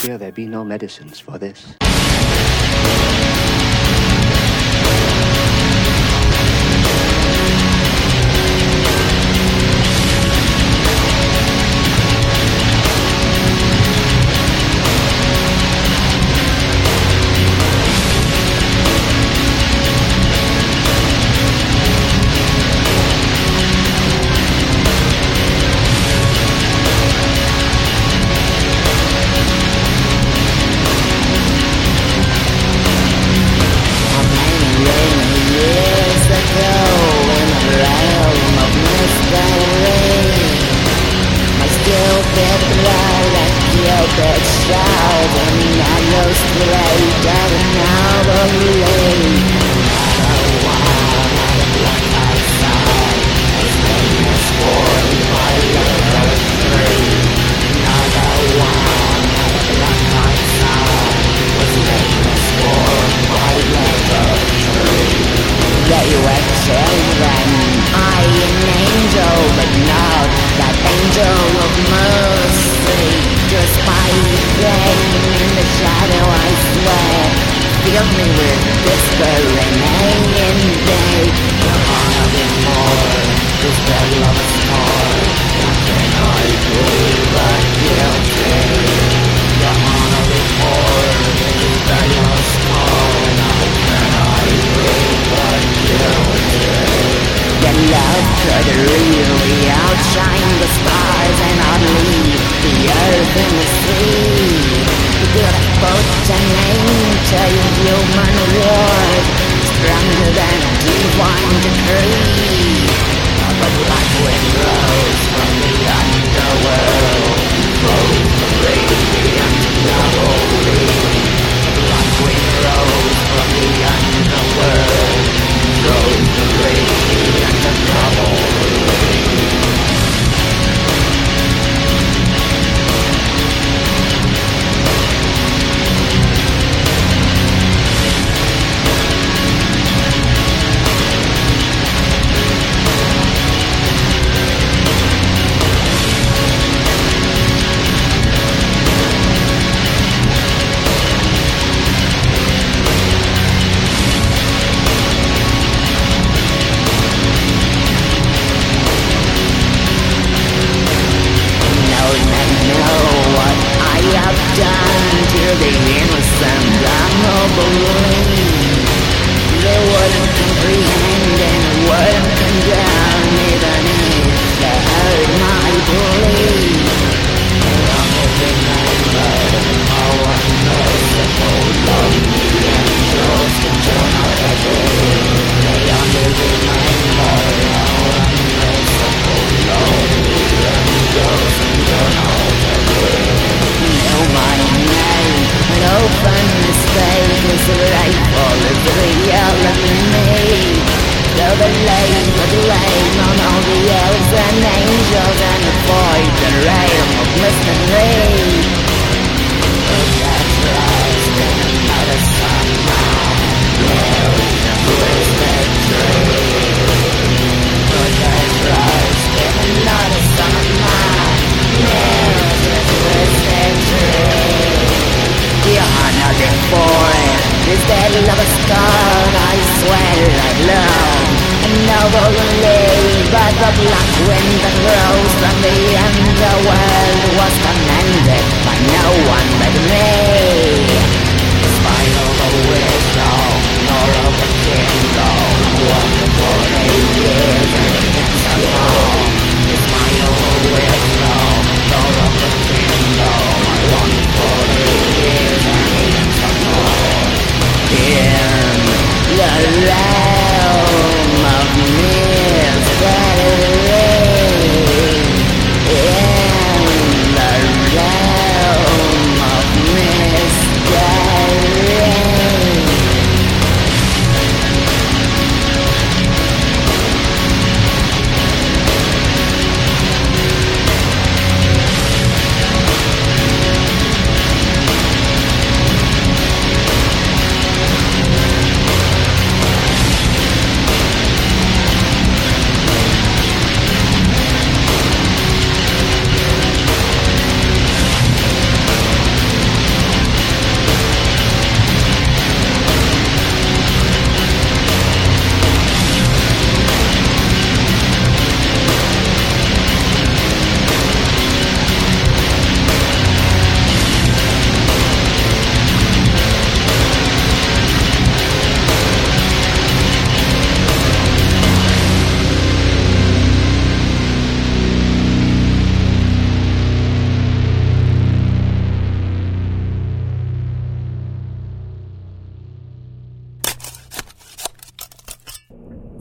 fear there be no medicines for this.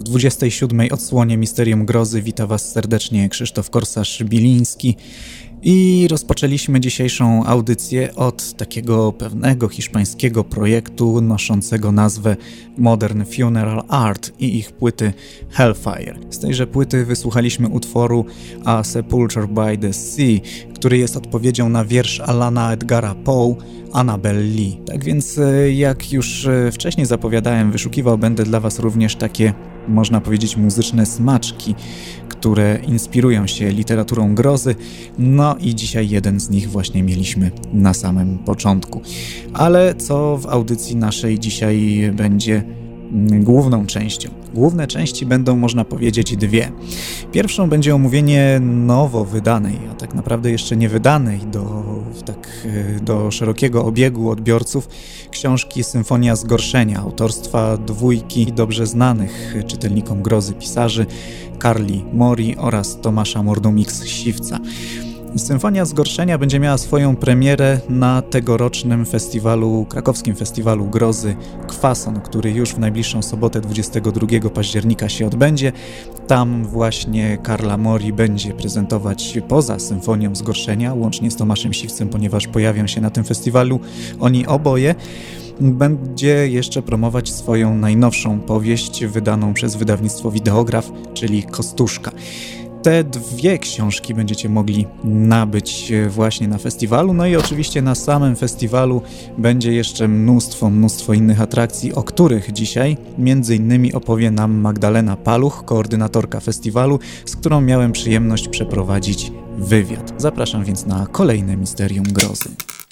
27. odsłonie Misterium Grozy wita Was serdecznie Krzysztof Korsarz-Biliński i rozpoczęliśmy dzisiejszą audycję od takiego pewnego hiszpańskiego projektu noszącego nazwę Modern Funeral Art i ich płyty Hellfire. Z tejże płyty wysłuchaliśmy utworu A Sepulture by the Sea, który jest odpowiedzią na wiersz Alana Edgara Poe Annabel Lee. Tak więc, jak już wcześniej zapowiadałem, wyszukiwał będę dla Was również takie, można powiedzieć, muzyczne smaczki, które inspirują się literaturą grozy, no i dzisiaj jeden z nich właśnie mieliśmy na samym początku. Ale co w audycji naszej dzisiaj będzie główną częścią? Główne części będą, można powiedzieć, dwie. Pierwszą będzie omówienie nowo wydanej, a tak naprawdę jeszcze nie wydanej do szerokiego obiegu odbiorców książki Symfonia Zgorszenia autorstwa dwójki dobrze znanych czytelnikom grozy pisarzy Carli Mori oraz Tomasza Mordu-Mix-Siwca. Symfonia Zgorszenia będzie miała swoją premierę na tegorocznym krakowskim festiwalu grozy Kwason, który już w najbliższą sobotę 22 października się odbędzie. Tam właśnie Carla Mori będzie prezentować poza Symfonią Zgorszenia, łącznie z Tomaszem Siwcem, ponieważ pojawią się na tym festiwalu oni oboje. Będzie jeszcze promować swoją najnowszą powieść wydaną przez wydawnictwo Wideograf, czyli Kostuszka. Te dwie książki będziecie mogli nabyć właśnie na festiwalu, no i oczywiście na samym festiwalu będzie jeszcze mnóstwo innych atrakcji, o których dzisiaj między innymi opowie nam Magdalena Paluch, koordynatorka festiwalu, z którą miałem przyjemność przeprowadzić wywiad. Zapraszam więc na kolejne Misterium Grozy.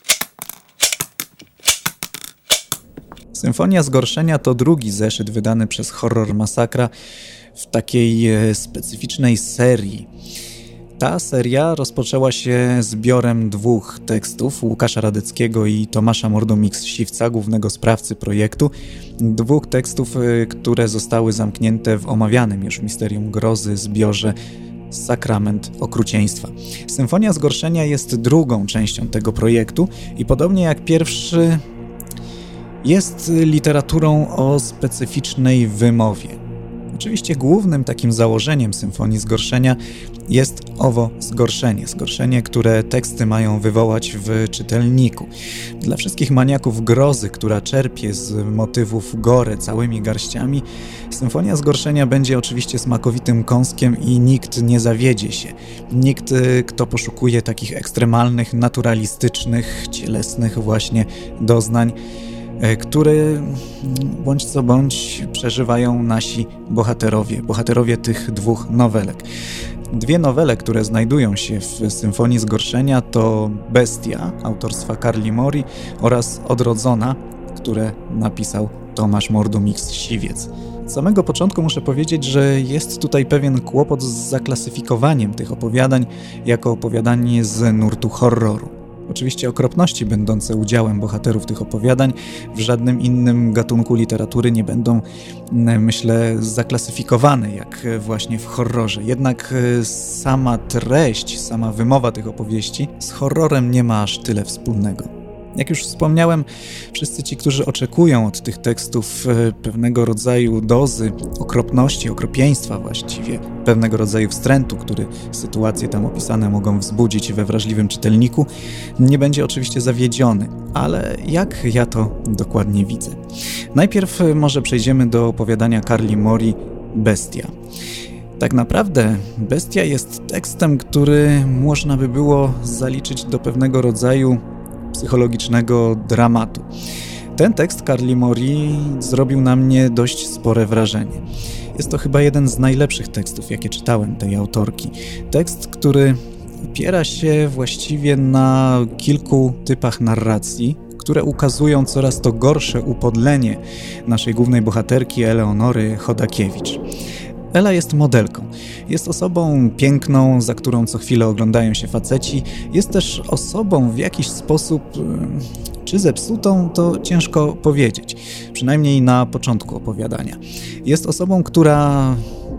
Symfonia Zgorszenia to drugi zeszyt wydany przez Horror Masakra w takiej specyficznej serii. Ta seria rozpoczęła się zbiorem dwóch tekstów, Łukasza Radeckiego i Tomasza Mordu-Mix-Siwca, głównego sprawcy projektu. Dwóch tekstów, które zostały zamknięte w omawianym już Misterium Grozy zbiorze Sakrament Okrucieństwa. Symfonia Zgorszenia jest drugą częścią tego projektu i podobnie jak pierwszy jest literaturą o specyficznej wymowie. Oczywiście głównym takim założeniem Symfonii Zgorszenia jest owo zgorszenie, które teksty mają wywołać w czytelniku. Dla wszystkich maniaków grozy, która czerpie z motywów gore całymi garściami, Symfonia Zgorszenia będzie oczywiście smakowitym kąskiem i nikt nie zawiedzie się. Nikt, kto poszukuje takich ekstremalnych, naturalistycznych, cielesnych właśnie doznań, które bądź co bądź przeżywają nasi bohaterowie tych dwóch nowelek. Dwie nowele, które znajdują się w Symfonii Zgorszenia, to Bestia autorstwa Carli Mori oraz Odrodzona, które napisał Tomasz Mordu-Mix-Siwiec. Z samego początku muszę powiedzieć, że jest tutaj pewien kłopot z zaklasyfikowaniem tych opowiadań jako opowiadanie z nurtu horroru. Oczywiście okropności będące udziałem bohaterów tych opowiadań w żadnym innym gatunku literatury nie będą, myślę, zaklasyfikowane jak właśnie w horrorze. Jednak sama treść, sama wymowa tych opowieści z horrorem nie ma aż tyle wspólnego. Jak już wspomniałem, wszyscy ci, którzy oczekują od tych tekstów pewnego rodzaju dozy okropności, okropieństwa właściwie, pewnego rodzaju wstrętu, który sytuacje tam opisane mogą wzbudzić we wrażliwym czytelniku, nie będzie oczywiście zawiedziony. Ale jak ja to dokładnie widzę? Najpierw może przejdziemy do opowiadania Carli Mori Bestia. Tak naprawdę Bestia jest tekstem, który można by było zaliczyć do pewnego rodzaju psychologicznego dramatu. Ten tekst Carli Mori zrobił na mnie dość spore wrażenie. Jest to chyba jeden z najlepszych tekstów, jakie czytałem tej autorki. Tekst, który opiera się właściwie na kilku typach narracji, które ukazują coraz to gorsze upodlenie naszej głównej bohaterki Eleonory Chodakiewicz. Ela jest modelką. Jest osobą piękną, za którą co chwilę oglądają się faceci. Jest też osobą w jakiś sposób, czy zepsutą, to ciężko powiedzieć. Przynajmniej na początku opowiadania. Jest osobą, która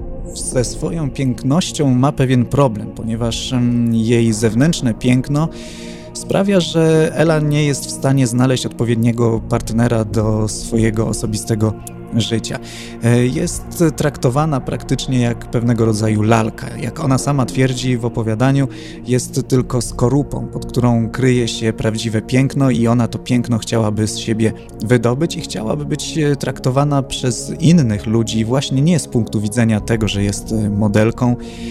ze swoją pięknością ma pewien problem, ponieważ jej zewnętrzne piękno sprawia, że Ela nie jest w stanie znaleźć odpowiedniego partnera do swojego osobistego życia. Jest traktowana praktycznie jak pewnego rodzaju lalka. Jak ona sama twierdzi w opowiadaniu, jest tylko skorupą, pod którą kryje się prawdziwe piękno i ona to piękno chciałaby z siebie wydobyć i chciałaby być traktowana przez innych ludzi właśnie nie z punktu widzenia tego, że jest modelką,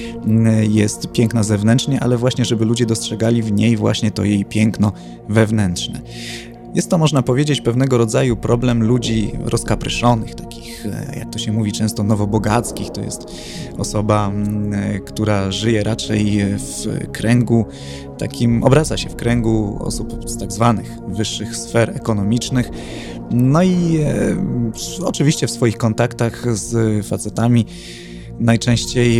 jest piękna zewnętrznie, ale właśnie, żeby ludzie dostrzegali w niej właśnie to jej piękno wewnętrzne. Jest to, można powiedzieć, pewnego rodzaju problem ludzi rozkapryszonych, takich, jak to się mówi, często nowobogackich. To jest osoba, która żyje raczej w kręgu takim, obraca się w kręgu osób z tak zwanych wyższych sfer ekonomicznych. No i oczywiście w swoich kontaktach z facetami najczęściej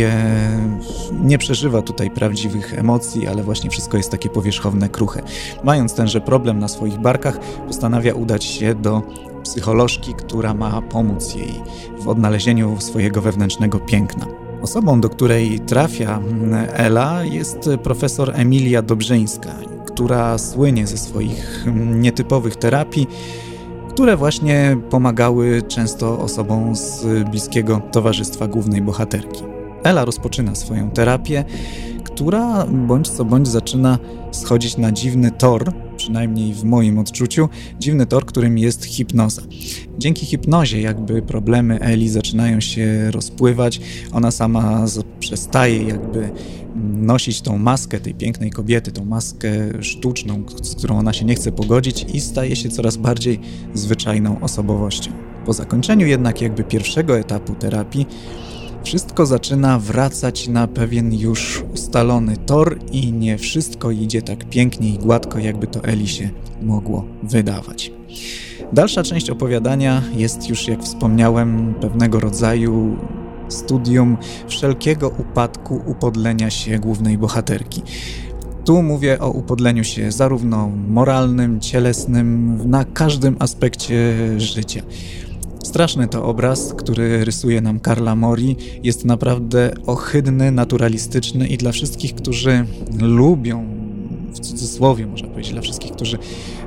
nie przeżywa tutaj prawdziwych emocji, ale właśnie wszystko jest takie powierzchowne, kruche. Mając tenże problem na swoich barkach, postanawia udać się do psycholożki, która ma pomóc jej w odnalezieniu swojego wewnętrznego piękna. Osobą, do której trafia Ela, jest profesor Emilia Dobrzyńska, która słynie ze swoich nietypowych terapii, które właśnie pomagały często osobom z bliskiego towarzystwa głównej bohaterki. Ela rozpoczyna swoją terapię, która bądź co bądź zaczyna schodzić na dziwny tor, przynajmniej w moim odczuciu, dziwny tor, którym jest hipnoza. Dzięki hipnozie jakby problemy Eli zaczynają się rozpływać, ona sama przestaje jakby nosić tą maskę tej pięknej kobiety, tą maskę sztuczną, z którą ona się nie chce pogodzić i staje się coraz bardziej zwyczajną osobowością. Po zakończeniu jednak jakby pierwszego etapu terapii wszystko zaczyna wracać na pewien już ustalony tor i nie wszystko idzie tak pięknie i gładko, jakby to Eli się mogło wydawać. Dalsza część opowiadania jest już, jak wspomniałem, pewnego rodzaju studium wszelkiego upadku, upodlenia się głównej bohaterki. Tu mówię o upodleniu się zarówno moralnym, cielesnym, na każdym aspekcie życia. Straszny to obraz, który rysuje nam Carla Mori, jest naprawdę ohydny, naturalistyczny i dla wszystkich, którzy lubią, w cudzysłowie można powiedzieć, dla wszystkich, którzy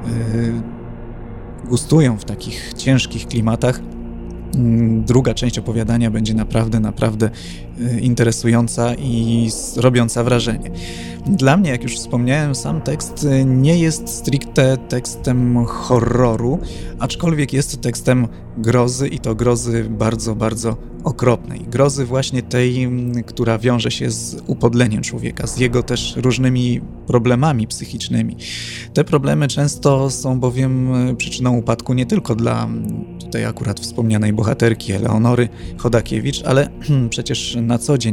gustują w takich ciężkich klimatach, druga część opowiadania będzie naprawdę interesująca i robiąca wrażenie. Dla mnie, jak już wspomniałem, sam tekst nie jest stricte tekstem horroru, aczkolwiek jest tekstem grozy i to grozy bardzo okropnej. Grozy właśnie tej, która wiąże się z upodleniem człowieka, z jego też różnymi problemami psychicznymi. Te problemy często są bowiem przyczyną upadku nie tylko dla tutaj akurat wspomnianej bohaterki Eleonory Chodakiewicz, ale przecież na co dzień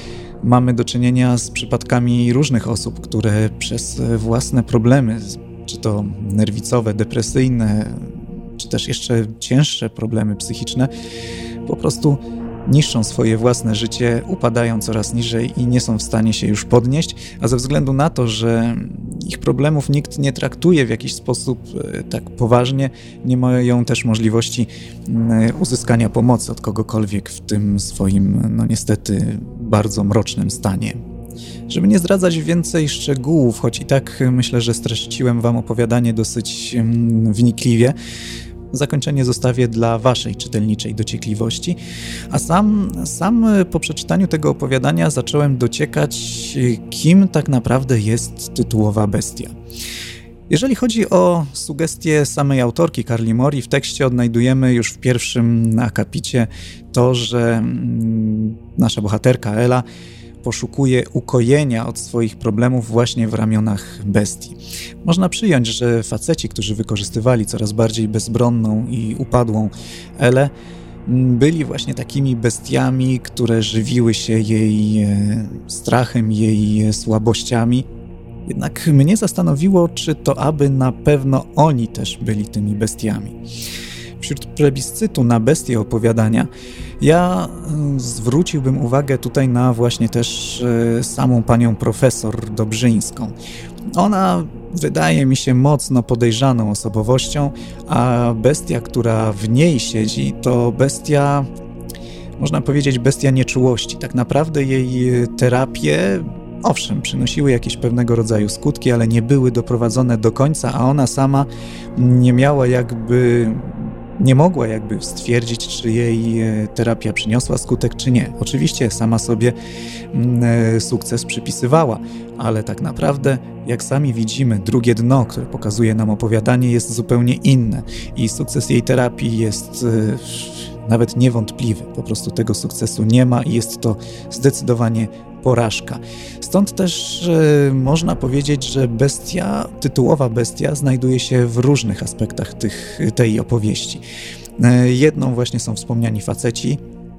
mamy do czynienia z przypadkami różnych osób, które przez własne problemy, czy to nerwicowe, depresyjne, czy też jeszcze cięższe problemy psychiczne, po prostu niszczą swoje własne życie, upadają coraz niżej i nie są w stanie się już podnieść, a ze względu na to, że ich problemów nikt nie traktuje w jakiś sposób tak poważnie, nie mają też możliwości uzyskania pomocy od kogokolwiek w tym swoim, no niestety, bardzo mrocznym stanie. Żeby nie zdradzać więcej szczegółów, choć i tak myślę, że streściłem wam opowiadanie dosyć wnikliwie, zakończenie zostawię dla waszej czytelniczej dociekliwości, a sam po przeczytaniu tego opowiadania zacząłem dociekać, kim tak naprawdę jest tytułowa bestia. Jeżeli chodzi o sugestie samej autorki Carli Mori, w tekście odnajdujemy już w pierwszym akapicie to, że nasza bohaterka Ela poszukuje ukojenia od swoich problemów właśnie w ramionach bestii. Można przyjąć, że faceci, którzy wykorzystywali coraz bardziej bezbronną i upadłą Elę, byli właśnie takimi bestiami, które żywiły się jej strachem, jej słabościami. Jednak mnie zastanowiło, czy to aby na pewno oni też byli tymi bestiami. Wśród plebiscytu na bestie opowiadania ja zwróciłbym uwagę tutaj na właśnie też samą panią profesor Dobrzyńską. Ona wydaje mi się mocno podejrzaną osobowością, a bestia, która w niej siedzi, to bestia, można powiedzieć, bestia nieczułości. Tak naprawdę jej terapie, owszem, przynosiły jakieś pewnego rodzaju skutki, ale nie były doprowadzone do końca, a ona sama nie miała jakby nie mogła jakby stwierdzić, czy jej terapia przyniosła skutek, czy nie. Oczywiście sama sobie sukces przypisywała, ale tak naprawdę, jak sami widzimy, drugie dno, które pokazuje nam opowiadanie, jest zupełnie inne i sukces jej terapii jest nawet niewątpliwy. Po prostu tego sukcesu nie ma i jest to zdecydowanie porażka. Stąd też można powiedzieć, że tytułowa bestia znajduje się w różnych aspektach tej opowieści. Jedną właśnie są wspomniani faceci,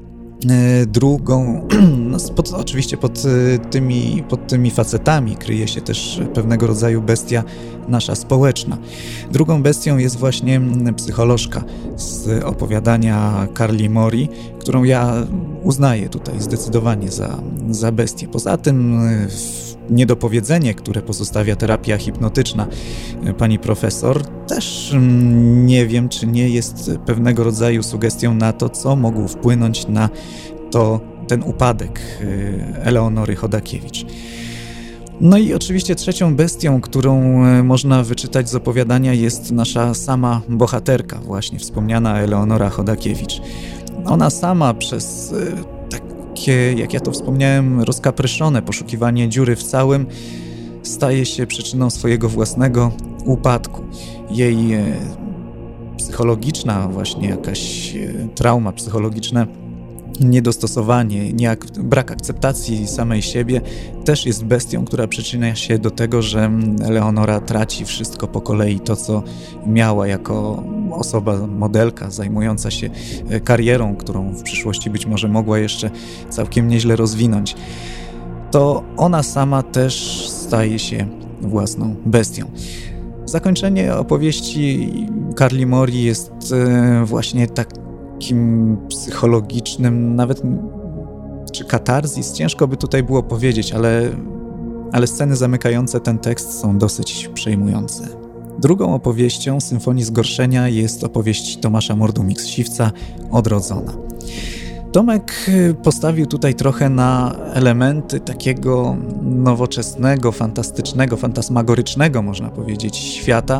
drugą, oczywiście pod tymi facetami kryje się też pewnego rodzaju bestia nasza społeczna. Drugą bestią jest właśnie psycholożka z opowiadania Carly Mori, którą ja uznaję tutaj zdecydowanie za bestię. Poza tym niedopowiedzenie, które pozostawia terapia hipnotyczna pani profesor, też nie wiem, czy nie jest pewnego rodzaju sugestią na to, co mogło wpłynąć na ten upadek Eleonory Chodakiewicz. No i oczywiście trzecią bestią, którą można wyczytać z opowiadania, jest nasza sama bohaterka, właśnie wspomniana Eleonora Chodakiewicz. Ona sama przez takie, jak ja to wspomniałem, rozkapryszone poszukiwanie dziury w całym staje się przyczyną swojego własnego upadku. Jej psychologiczna właśnie jakaś trauma psychologiczna, niedostosowanie, brak akceptacji samej siebie też jest bestią, która przyczynia się do tego, że Eleonora traci wszystko po kolei, to co miała jako osoba, modelka zajmująca się karierą, którą w przyszłości być może mogła jeszcze całkiem nieźle rozwinąć. To ona sama też staje się własną bestią. Zakończenie opowieści Carly Mori jest właśnie takim psychologicznym, nawet czy katarzis, ciężko by tutaj było powiedzieć, ale sceny zamykające ten tekst są dosyć przejmujące. Drugą opowieścią Symfonii Zgorszenia jest opowieść Tomasza Mordumik-Siwca Odrodzona. Tomek postawił tutaj trochę na elementy takiego nowoczesnego, fantastycznego, fantasmagorycznego, można powiedzieć, świata,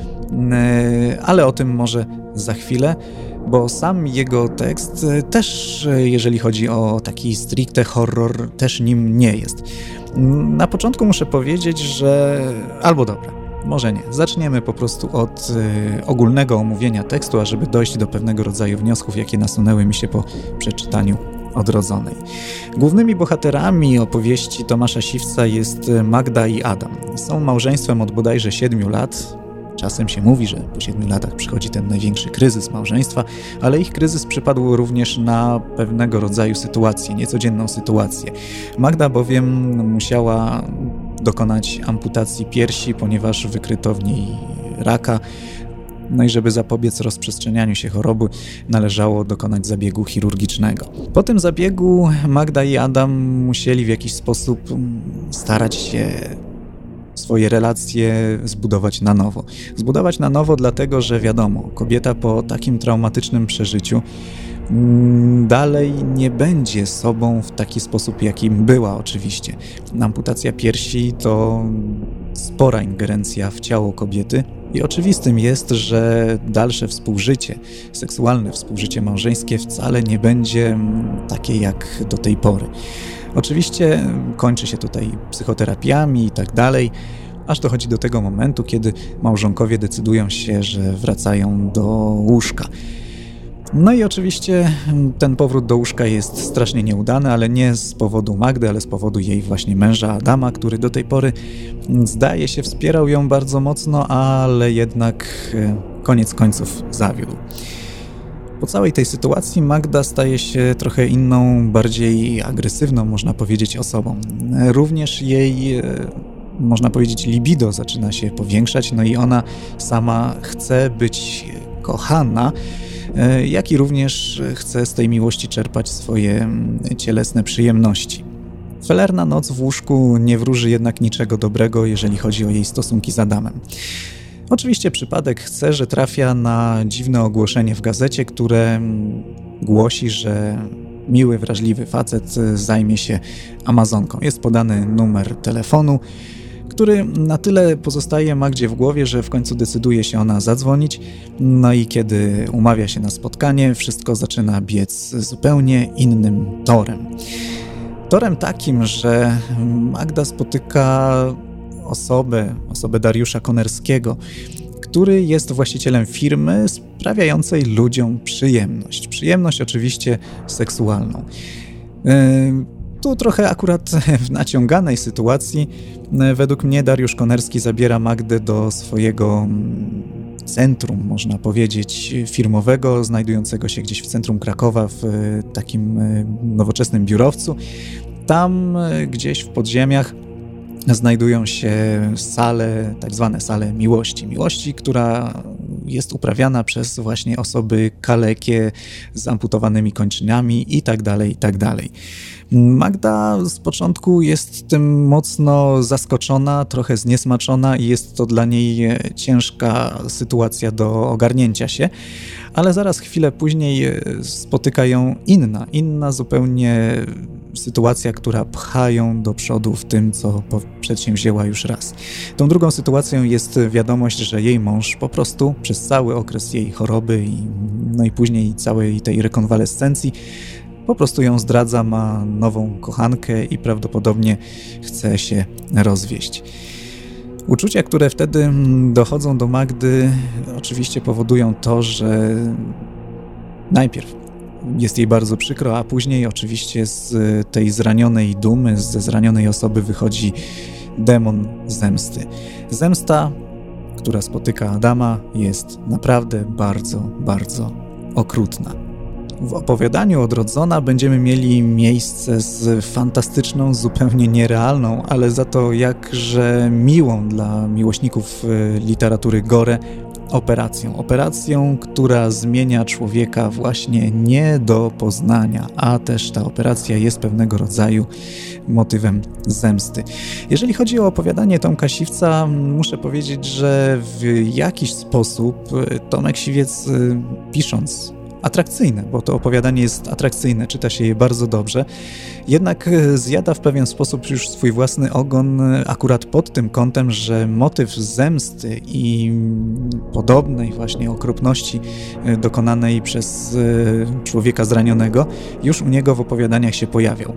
ale o tym może za chwilę, bo sam jego tekst też, jeżeli chodzi o taki stricte horror, też nim nie jest. Na początku muszę powiedzieć, że... albo dobra, może nie. Zaczniemy po prostu od ogólnego omówienia tekstu, ażeby dojść do pewnego rodzaju wniosków, jakie nasunęły mi się po przeczytaniu Odrodzonej. Głównymi bohaterami opowieści Tomasza Siwca jest Magda i Adam. Są małżeństwem od bodajże 7 lat. Czasem się mówi, że po 7 latach przychodzi ten największy kryzys małżeństwa, ale ich kryzys przypadł również na pewnego rodzaju sytuację, niecodzienną sytuację. Magda bowiem musiała dokonać amputacji piersi, ponieważ wykryto w niej raka. No i żeby zapobiec rozprzestrzenianiu się choroby, należało dokonać zabiegu chirurgicznego. Po tym zabiegu Magda i Adam musieli w jakiś sposób starać się swoje relacje zbudować na nowo. Zbudować na nowo dlatego, że wiadomo, kobieta po takim traumatycznym przeżyciu dalej nie będzie sobą w taki sposób, jakim była oczywiście. Amputacja piersi to spora ingerencja w ciało kobiety i oczywistym jest, że dalsze współżycie, seksualne współżycie małżeńskie wcale nie będzie takie jak do tej pory. Oczywiście kończy się tutaj psychoterapiami i tak dalej, aż dochodzi do tego momentu, kiedy małżonkowie decydują się, że wracają do łóżka. No i oczywiście ten powrót do łóżka jest strasznie nieudany, ale nie z powodu Magdy, ale z powodu jej właśnie męża Adama, który do tej pory, zdaje się, wspierał ją bardzo mocno, ale jednak koniec końców zawiódł. Po całej tej sytuacji Magda staje się trochę inną, bardziej agresywną, można powiedzieć, osobą. Również jej, można powiedzieć, libido zaczyna się powiększać, no i ona sama chce być kochana, jak i również chce z tej miłości czerpać swoje cielesne przyjemności. Felerna noc w łóżku nie wróży jednak niczego dobrego, jeżeli chodzi o jej stosunki z Adamem. Oczywiście przypadek chce, że trafia na dziwne ogłoszenie w gazecie, które głosi, że miły, wrażliwy facet zajmie się Amazonką. Jest podany numer telefonu, który na tyle pozostaje Magdzie w głowie, że w końcu decyduje się ona zadzwonić, no i kiedy umawia się na spotkanie, wszystko zaczyna biec zupełnie innym torem. Torem takim, że Magda spotyka osobę Dariusza Konerskiego, który jest właścicielem firmy sprawiającej ludziom przyjemność. Przyjemność oczywiście seksualną. Tu trochę akurat w naciąganej sytuacji według mnie Dariusz Konerski zabiera Magdę do swojego centrum, można powiedzieć, firmowego, znajdującego się gdzieś w centrum Krakowa w takim nowoczesnym biurowcu. Tam gdzieś w podziemiach znajdują się sale, tak zwane sale miłości. Miłości, która jest uprawiana przez właśnie osoby kalekie z amputowanymi kończynami i tak dalej, i tak dalej. Magda z początku jest tym mocno zaskoczona, trochę zniesmaczona i jest to dla niej ciężka sytuacja do ogarnięcia się, ale zaraz chwilę później spotyka ją inna zupełnie sytuacja, która pcha ją do przodu w tym, co przedsięwzięła już raz. Tą drugą sytuacją jest wiadomość, że jej mąż po prostu przez cały okres jej choroby i później całej tej rekonwalescencji po prostu ją zdradza, ma nową kochankę i prawdopodobnie chce się rozwieść. Uczucia, które wtedy dochodzą do Magdy, oczywiście powodują to, że najpierw jest jej bardzo przykro, a później oczywiście z tej zranionej dumy, ze zranionej osoby wychodzi demon zemsty. Zemsta, która spotyka Adama, jest naprawdę bardzo, bardzo okrutna. W opowiadaniu Odrodzona będziemy mieli miejsce z fantastyczną, zupełnie nierealną, ale za to jakże miłą dla miłośników literatury gore operacją, która zmienia człowieka właśnie nie do poznania, a też ta operacja jest pewnego rodzaju motywem zemsty. Jeżeli chodzi o opowiadanie Tomka Siwca, muszę powiedzieć, że w jakiś sposób Tomek Siwiec, pisząc atrakcyjne, bo to opowiadanie jest atrakcyjne, czyta się je bardzo dobrze, jednak zjada w pewien sposób już swój własny ogon akurat pod tym kątem, że motyw zemsty i podobnej właśnie okropności dokonanej przez człowieka zranionego już u niego w opowiadaniach się pojawiał.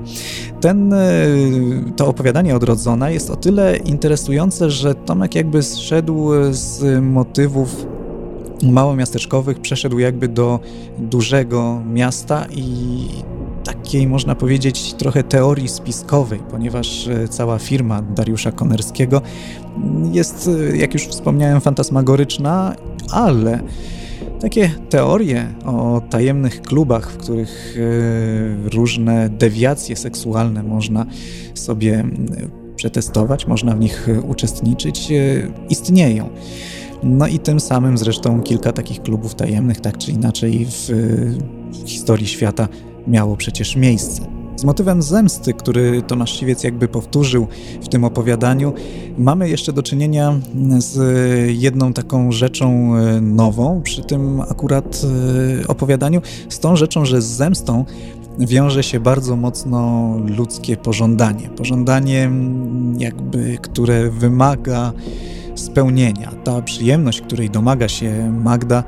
To opowiadanie Odrodzona jest o tyle interesujące, że Tomek jakby zszedł z motywów małomiasteczkowych, przeszedł jakby do dużego miasta i takiej, można powiedzieć, trochę teorii spiskowej, ponieważ cała firma Dariusza Konerskiego jest, jak już wspomniałem, fantasmagoryczna, ale takie teorie o tajemnych klubach, w których różne dewiacje seksualne można sobie przetestować, można w nich uczestniczyć, istnieją. No i tym samym zresztą kilka takich klubów tajemnych, tak czy inaczej, w historii świata miało przecież miejsce. Z motywem zemsty, który Tomasz Siwiec jakby powtórzył w tym opowiadaniu, mamy jeszcze do czynienia z jedną taką rzeczą nową przy tym akurat opowiadaniu, z tą rzeczą, że z zemstą wiąże się bardzo mocno ludzkie pożądanie. Pożądanie jakby, które wymaga spełnienia. Ta przyjemność, której domaga się Magda,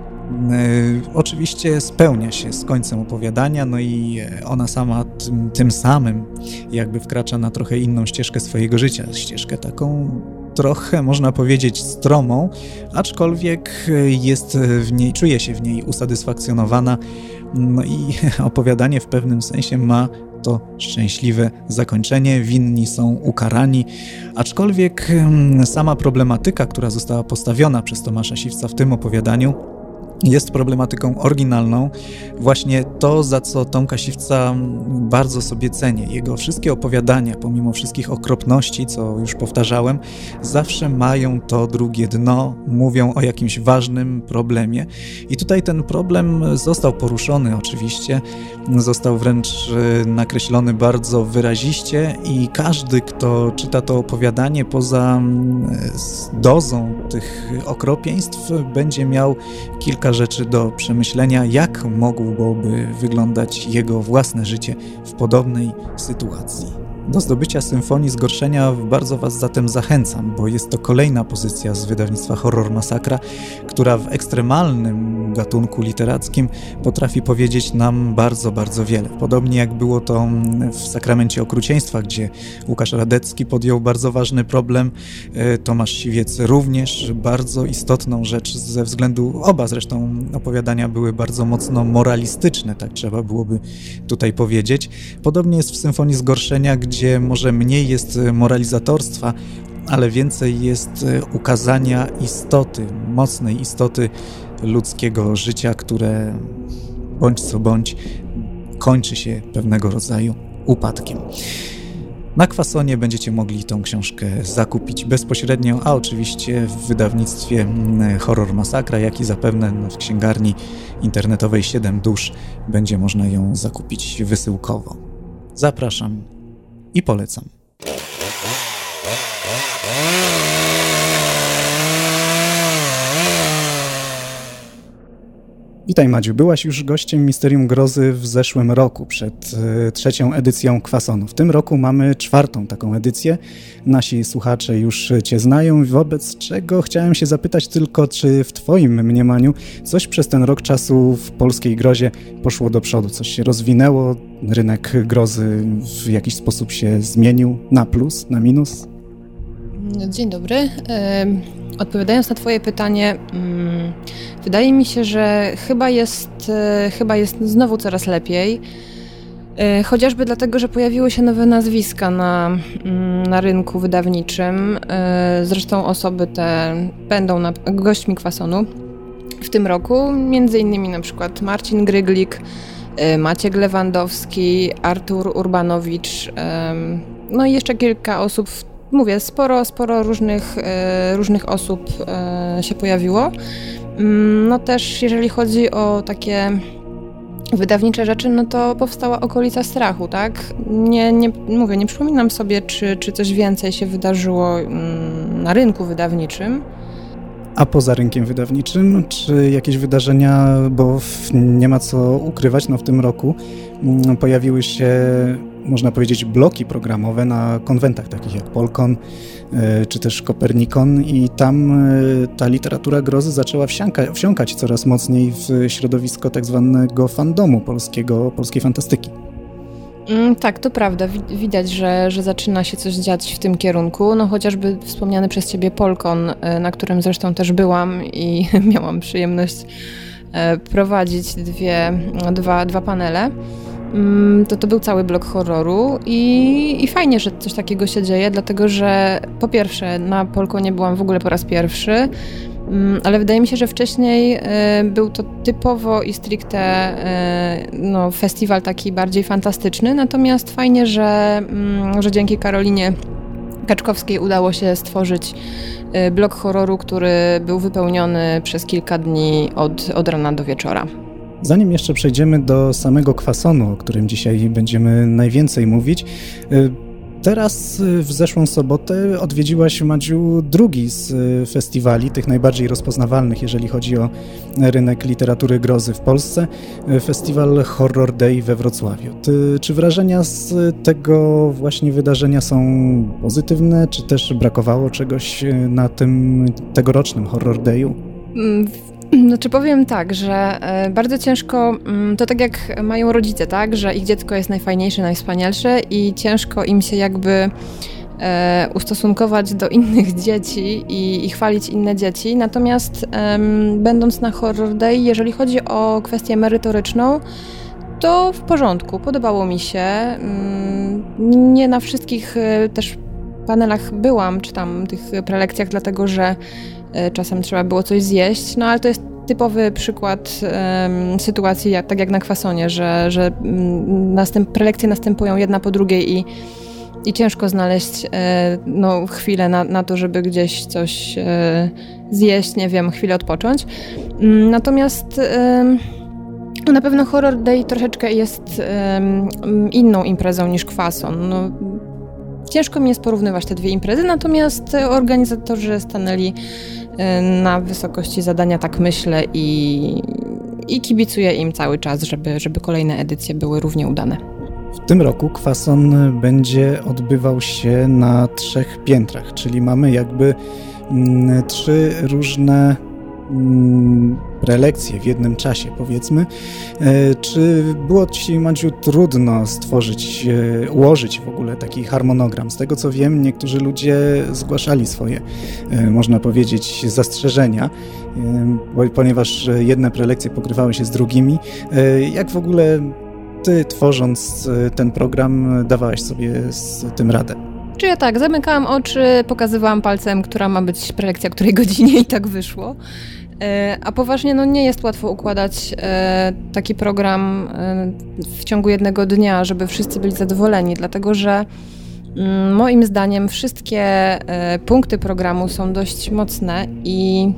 oczywiście spełnia się z końcem opowiadania, no i ona sama tym samym jakby wkracza na trochę inną ścieżkę swojego życia. Ścieżkę taką trochę, można powiedzieć, stromą, aczkolwiek czuje się w niej usatysfakcjonowana, no i opowiadanie w pewnym sensie ma to szczęśliwe zakończenie, winni są ukarani, aczkolwiek sama problematyka, która została postawiona przez Tomasza Siwca w tym opowiadaniu, jest problematyką oryginalną. Właśnie to, za co Tomka Siwca bardzo sobie cenię. Jego wszystkie opowiadania, pomimo wszystkich okropności, co już powtarzałem, zawsze mają to drugie dno, mówią o jakimś ważnym problemie. I tutaj ten problem został poruszony oczywiście, został wręcz nakreślony bardzo wyraziście i każdy, kto czyta to opowiadanie, poza dozą tych okropieństw, będzie miał kilka rzeczy do przemyślenia, jak mogłoby wyglądać jego własne życie w podobnej sytuacji. Do zdobycia Symfonii Zgorszenia bardzo Was zatem zachęcam, bo jest to kolejna pozycja z wydawnictwa Horror Masakra, która w ekstremalnym gatunku literackim potrafi powiedzieć nam bardzo, bardzo wiele. Podobnie jak było to w Sakramencie Okrucieństwa, gdzie Łukasz Radecki podjął bardzo ważny problem, Tomasz Siwiec również bardzo istotną rzecz ze względu, oba zresztą opowiadania były bardzo mocno moralistyczne, tak trzeba byłoby tutaj powiedzieć. Podobnie jest w Symfonii Zgorszenia, gdzie może mniej jest moralizatorstwa, ale więcej jest ukazania istoty, mocnej istoty ludzkiego życia, które bądź co bądź kończy się pewnego rodzaju upadkiem. Na Kwasonie będziecie mogli tą książkę zakupić bezpośrednio, a oczywiście w wydawnictwie Horror Masakra, jak i zapewne w księgarni internetowej 7 dusz będzie można ją zakupić wysyłkowo. Zapraszam i polecam. Witaj Madziu, byłaś już gościem Misterium Grozy w zeszłym roku, przed 3. edycją Kwasonu. W tym roku mamy 4. taką edycję. Nasi słuchacze już Cię znają, wobec czego chciałem się zapytać tylko, czy w Twoim mniemaniu coś przez ten rok czasu w polskiej grozie poszło do przodu, coś się rozwinęło, rynek grozy w jakiś sposób się zmienił, na plus, na minus? Dzień dobry. Odpowiadając na Twoje pytanie, wydaje mi się, że chyba jest znowu coraz lepiej. Chociażby dlatego, że pojawiły się nowe nazwiska na rynku wydawniczym. Zresztą osoby te będą gośćmi Kwasonu w tym roku. Między innymi na przykład Marcin Gryglik, Maciek Lewandowski, Artur Urbanowicz, no i jeszcze kilka osób. Mówię, sporo różnych osób się pojawiło. No też jeżeli chodzi o takie wydawnicze rzeczy, no to powstała Okolica Strachu, tak? Nie przypominam sobie, czy coś więcej się wydarzyło na rynku wydawniczym. A poza rynkiem wydawniczym, czy jakieś wydarzenia, bo nie ma co ukrywać, no w tym roku pojawiły się, można powiedzieć, bloki programowe na konwentach takich jak Polkon czy też Kopernikon i tam ta literatura grozy zaczęła wsiąkać coraz mocniej w środowisko tak zwanego fandomu polskiej fantastyki. Tak, to prawda. Widać, że zaczyna się coś dziać w tym kierunku. No chociażby wspomniany przez Ciebie Polkon, na którym zresztą też byłam i miałam przyjemność prowadzić dwa panele. To był cały blok horroru i fajnie, że coś takiego się dzieje, dlatego że po pierwsze na Polkonie byłam w ogóle po raz pierwszy, ale wydaje mi się, że wcześniej był to typowo i stricte festiwal taki bardziej fantastyczny, natomiast fajnie, że dzięki Karolinie Kaczkowskiej udało się stworzyć blok horroru, który był wypełniony przez kilka dni od rana do wieczora. Zanim jeszcze przejdziemy do samego Kwasonu, o którym dzisiaj będziemy najwięcej mówić, teraz w zeszłą sobotę odwiedziłaś, Madziu, drugi z festiwali, tych najbardziej rozpoznawalnych, jeżeli chodzi o rynek literatury grozy w Polsce, festiwal Horror Day we Wrocławiu. Czy wrażenia z tego właśnie wydarzenia są pozytywne, czy też brakowało czegoś na tym tegorocznym Horror Dayu? Znaczy powiem tak, że bardzo ciężko, to tak jak mają rodzice, tak, że ich dziecko jest najfajniejsze, najwspanialsze i ciężko im się jakby ustosunkować do innych dzieci i chwalić inne dzieci. Natomiast będąc na Horror Day, jeżeli chodzi o kwestię merytoryczną, to w porządku, podobało mi się. Nie na wszystkich też panelach byłam, czy tam tych prelekcjach, dlatego że czasem trzeba było coś zjeść, no ale to jest typowy przykład sytuacji, tak jak na Kwasonie, że prelekcje następują jedna po drugiej i ciężko znaleźć chwilę na to, żeby gdzieś coś zjeść, nie wiem, chwilę odpocząć. Natomiast na pewno Horror Day troszeczkę jest inną imprezą niż Kwason. No, ciężko mi jest porównywać te dwie imprezy, natomiast organizatorzy stanęli na wysokości zadania, tak myślę, i kibicuję im cały czas, żeby kolejne edycje były równie udane. W tym roku kwason będzie odbywał się na 3 piętrach, czyli mamy jakby 3 różne prelekcje w jednym czasie, powiedzmy. Czy było Ci, Madziu, trudno ułożyć w ogóle taki harmonogram? Z tego co wiem, niektórzy ludzie zgłaszali swoje, można powiedzieć, zastrzeżenia, ponieważ jedne prelekcje pokrywały się z drugimi. Jak w ogóle Ty, tworząc ten program, dawałaś sobie z tym radę? Czy ja tak, zamykałam oczy, pokazywałam palcem, która ma być prelekcja, której godzinie i tak wyszło. A poważnie, nie jest łatwo układać taki program w ciągu jednego dnia, żeby wszyscy byli zadowoleni, dlatego że moim zdaniem wszystkie punkty programu są dość mocne i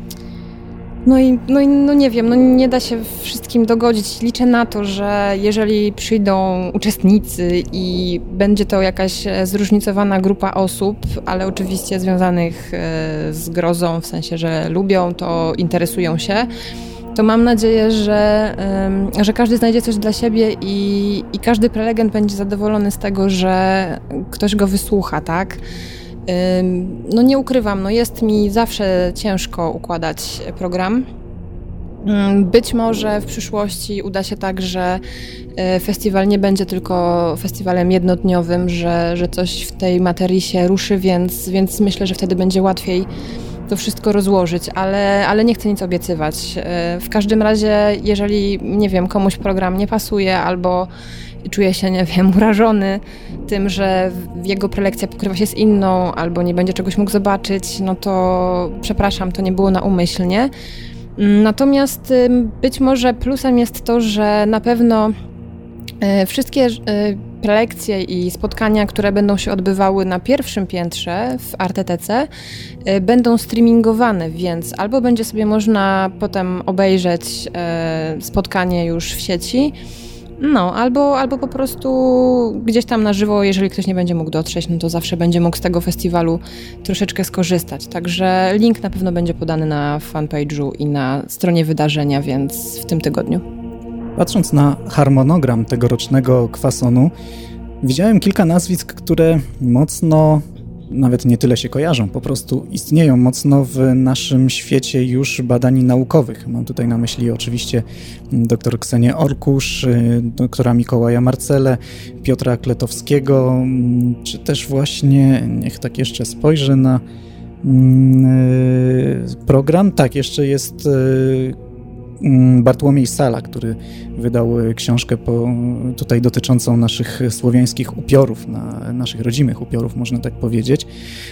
nie wiem, nie da się wszystkim dogodzić. Liczę na to, że jeżeli przyjdą uczestnicy i będzie to jakaś zróżnicowana grupa osób, ale oczywiście związanych z grozą, w sensie, że lubią to, interesują się, to mam nadzieję, że każdy znajdzie coś dla siebie i każdy prelegent będzie zadowolony z tego, że ktoś go wysłucha, tak? Nie ukrywam, jest mi zawsze ciężko układać program. Być może w przyszłości uda się tak, że festiwal nie będzie tylko festiwalem jednodniowym, że coś w tej materii się ruszy, więc myślę, że wtedy będzie łatwiej to wszystko rozłożyć, ale nie chcę nic obiecywać. W każdym razie, jeżeli, nie wiem, komuś program nie pasuje albo czuje się, nie wiem, urażony tym, że jego prelekcja pokrywa się z inną albo nie będzie czegoś mógł zobaczyć, to przepraszam, to nie było naumyślnie. Natomiast być może plusem jest to, że na pewno wszystkie prelekcje i spotkania, które będą się odbywały na pierwszym piętrze w Artetece, będą streamingowane, więc albo będzie sobie można potem obejrzeć spotkanie już w sieci, albo po prostu gdzieś tam na żywo, jeżeli ktoś nie będzie mógł dotrzeć, to zawsze będzie mógł z tego festiwalu troszeczkę skorzystać. Także link na pewno będzie podany na fanpage'u i na stronie wydarzenia, więc w tym tygodniu. Patrząc na harmonogram tegorocznego kwasonu, widziałem kilka nazwisk, które mocno, nawet nie tyle się kojarzą, po prostu istnieją mocno w naszym świecie już badań naukowych. Mam tutaj na myśli oczywiście dr Ksenię Orkusz, doktora Mikołaja Marcelę, Piotra Kletowskiego, czy też właśnie, niech tak jeszcze spojrzę na program. Tak, jeszcze jest Bartłomiej Sala, który wydał książkę tutaj dotyczącą naszych słowiańskich upiorów, naszych rodzimych upiorów, można tak powiedzieć.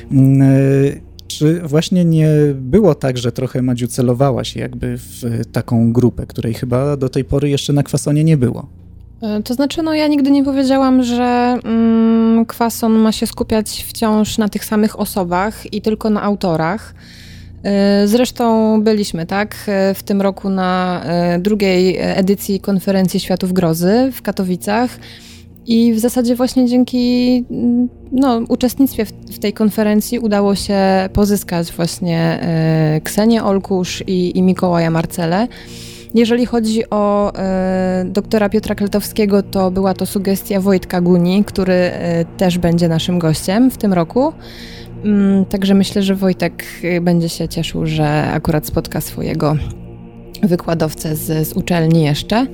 Czy właśnie nie było tak, że trochę, Madziu, celowałaś jakby w taką grupę, której chyba do tej pory jeszcze na kwasonie nie było? To znaczy, ja nigdy nie powiedziałam, że kwason ma się skupiać wciąż na tych samych osobach i tylko na autorach. Zresztą byliśmy, tak, w tym roku na drugiej edycji konferencji Światów Grozy w Katowicach i w zasadzie właśnie dzięki uczestnictwie w tej konferencji udało się pozyskać właśnie Ksenię Orkusz i Mikołaja Marcelę. Jeżeli chodzi o doktora Piotra Kletowskiego, to była to sugestia Wojtka Guni, który też będzie naszym gościem w tym roku. Także myślę, że Wojtek będzie się cieszył, że akurat spotka swojego wykładowcę z uczelni jeszcze.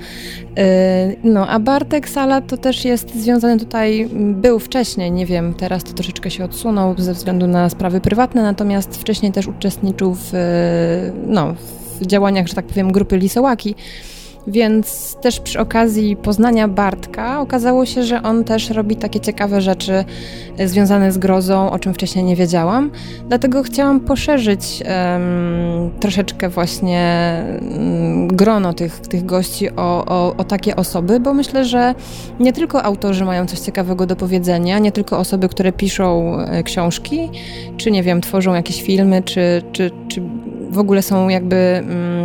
A Bartek Sala to też jest związany tutaj, był wcześniej, nie wiem, teraz to troszeczkę się odsunął ze względu na sprawy prywatne, natomiast wcześniej też uczestniczył w działaniach, że tak powiem, grupy Lisołaki. Więc też przy okazji poznania Bartka okazało się, że on też robi takie ciekawe rzeczy związane z grozą, o czym wcześniej nie wiedziałam. Dlatego chciałam poszerzyć troszeczkę właśnie grono tych gości o takie osoby, bo myślę, że nie tylko autorzy mają coś ciekawego do powiedzenia, nie tylko osoby, które piszą książki, czy nie wiem, tworzą jakieś filmy, czy w ogóle są jakby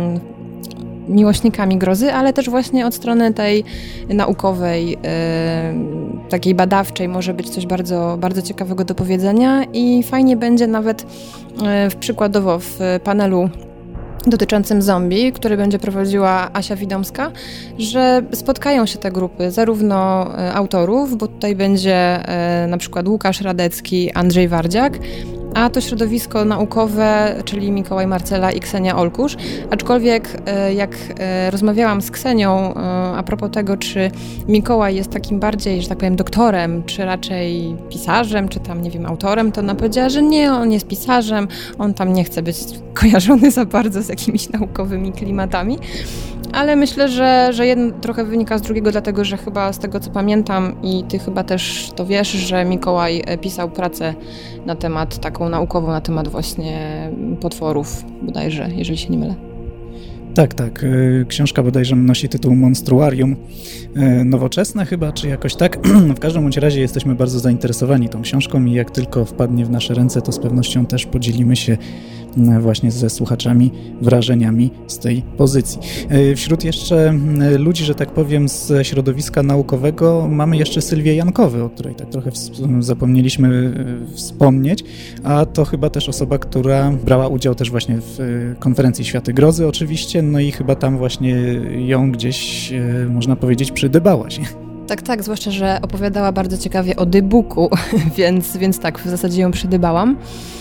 miłośnikami grozy, ale też właśnie od strony tej naukowej, takiej badawczej może być coś bardzo, bardzo ciekawego do powiedzenia i fajnie będzie nawet przykładowo w panelu dotyczącym zombie, który będzie prowadziła Asia Widomska, że spotkają się te grupy, zarówno autorów, bo tutaj będzie na przykład Łukasz Radecki, Andrzej Wardziak, a to środowisko naukowe, czyli Mikołaj Marcela i Ksenia Olkusz. Aczkolwiek jak rozmawiałam z Ksenią a propos tego, czy Mikołaj jest takim bardziej, że tak powiem, doktorem, czy raczej pisarzem, czy tam, nie wiem, autorem, to ona powiedziała, że nie, on jest pisarzem, on tam nie chce być kojarzony za bardzo z jakimiś naukowymi klimatami. Ale myślę, że jedno trochę wynika z drugiego, dlatego że chyba z tego, co pamiętam i ty chyba też to wiesz, że Mikołaj pisał pracę na temat, taką naukową, na temat właśnie potworów bodajże, jeżeli się nie mylę. Tak. Książka bodajże nosi tytuł Monstruarium. Nowoczesne chyba, czy jakoś tak. W każdym bądź razie jesteśmy bardzo zainteresowani tą książką i jak tylko wpadnie w nasze ręce, to z pewnością też podzielimy się właśnie ze słuchaczami wrażeniami z tej pozycji. Wśród jeszcze ludzi, że tak powiem, z środowiska naukowego mamy jeszcze Sylwię Jankowy, o której tak trochę zapomnieliśmy wspomnieć, a to chyba też osoba, która brała udział też właśnie w konferencji Światy Grozy oczywiście, no i chyba tam właśnie ją gdzieś, można powiedzieć, przydybała się. Tak, zwłaszcza, że opowiadała bardzo ciekawie o dybuku, więc tak, w zasadzie ją przydybałam.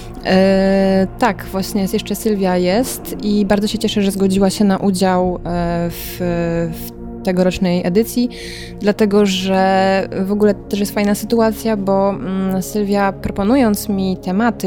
Tak, właśnie jeszcze Sylwia jest i bardzo się cieszę, że zgodziła się na udział w tegorocznej edycji, dlatego że w ogóle też jest fajna sytuacja, bo Sylwia, proponując mi tematy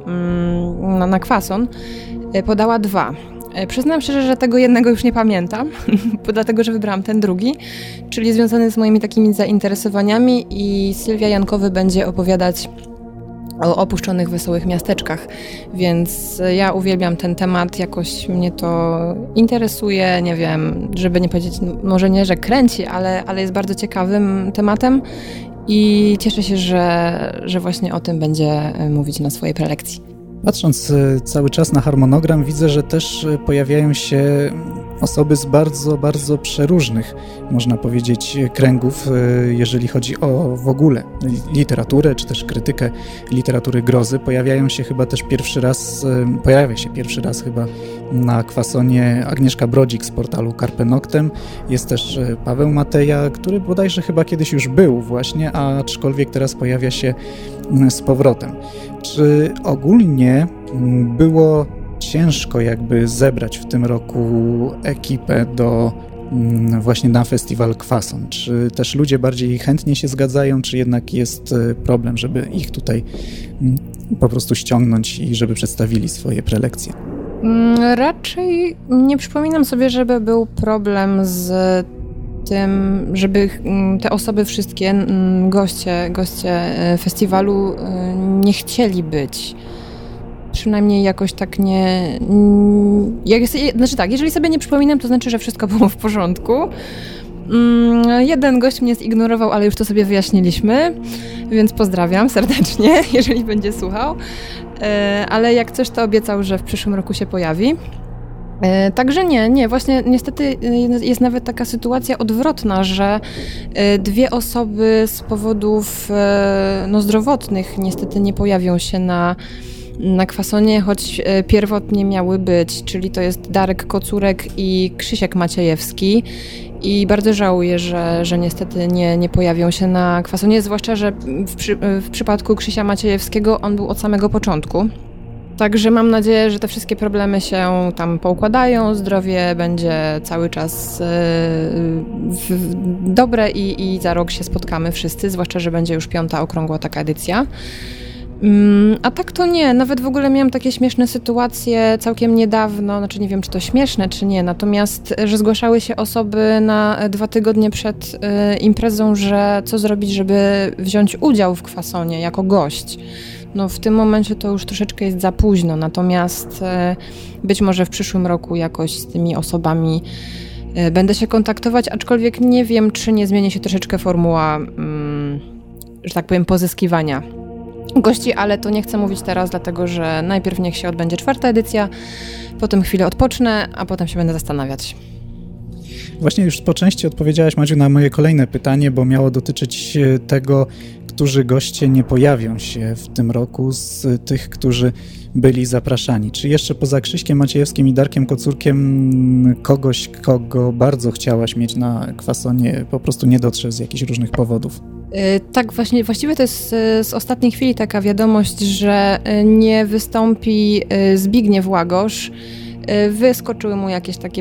na kwason, podała 2. Przyznam szczerze, że tego jednego już nie pamiętam, dlatego że wybrałam ten drugi, czyli związany z moimi takimi zainteresowaniami i Sylwia Jankowy będzie opowiadać o opuszczonych, wesołych miasteczkach, więc ja uwielbiam ten temat, jakoś mnie to interesuje, nie wiem, żeby nie powiedzieć, może nie, że kręci, ale jest bardzo ciekawym tematem i cieszę się, że właśnie o tym będzie mówić na swojej prelekcji. Patrząc cały czas na harmonogram, widzę, że też pojawiają się osoby z bardzo, bardzo przeróżnych, można powiedzieć, kręgów, jeżeli chodzi o w ogóle literaturę, czy też krytykę literatury grozy. Pojawia się pierwszy raz chyba na kwasonie Agnieszka Brodzik z portalu Carpe Noctem. Jest też Paweł Mateja, który bodajże chyba kiedyś już był właśnie, aczkolwiek teraz pojawia się z powrotem. Czy ogólnie było ciężko jakby zebrać w tym roku ekipę właśnie na festiwal Kwason? Czy też ludzie bardziej chętnie się zgadzają, czy jednak jest problem, żeby ich tutaj po prostu ściągnąć i żeby przedstawili swoje prelekcje? Raczej nie przypominam sobie, żeby był problem z tym, żeby te osoby wszystkie, goście festiwalu nie chcieli być. Przynajmniej jakoś tak nie... jeżeli sobie nie przypominam, to znaczy, że wszystko było w porządku. Jeden gość mnie zignorował, ale już to sobie wyjaśniliśmy, więc pozdrawiam serdecznie, jeżeli będzie słuchał. Ale jak coś, to obiecał, że w przyszłym roku się pojawi. Także nie, właśnie niestety jest nawet taka sytuacja odwrotna, że 2 osoby z powodów zdrowotnych niestety nie pojawią się na kwasonie, choć pierwotnie miały być, czyli to jest Darek Kocurek i Krzysiek Maciejewski i bardzo żałuję, że niestety nie pojawią się na kwasonie, zwłaszcza, że w przypadku Krzysia Maciejewskiego on był od samego początku. Także mam nadzieję, że te wszystkie problemy się tam poukładają, zdrowie będzie cały czas dobre i za rok się spotkamy wszyscy, zwłaszcza, że będzie już 5. okrągła taka edycja. A tak to nie, nawet w ogóle miałam takie śmieszne sytuacje całkiem niedawno, znaczy nie wiem, czy to śmieszne, czy nie, natomiast, że zgłaszały się osoby na 2 tygodnie przed imprezą, że co zrobić, żeby wziąć udział w kwasonie jako gość. No w tym momencie to już troszeczkę jest za późno, natomiast być może w przyszłym roku jakoś z tymi osobami będę się kontaktować, aczkolwiek nie wiem, czy nie zmieni się troszeczkę formuła, że tak powiem, pozyskiwania gości, ale to nie chcę mówić teraz, dlatego że najpierw niech się odbędzie 4. edycja, potem chwilę odpocznę, a potem się będę zastanawiać. Właśnie już po części odpowiedziałaś, Madziu, na moje kolejne pytanie, bo miało dotyczyć tego, niektórzy goście nie pojawią się w tym roku z tych, którzy byli zapraszani. Czy jeszcze poza Krzyśkiem Maciejewskim i Darkiem Kocurkiem kogoś, kogo bardzo chciałaś mieć na kwasonie, po prostu nie dotrze z jakichś różnych powodów? Tak, właściwie to jest z ostatniej chwili taka wiadomość, że nie wystąpi Zbigniew Łagosz. Wyskoczyły mu jakieś takie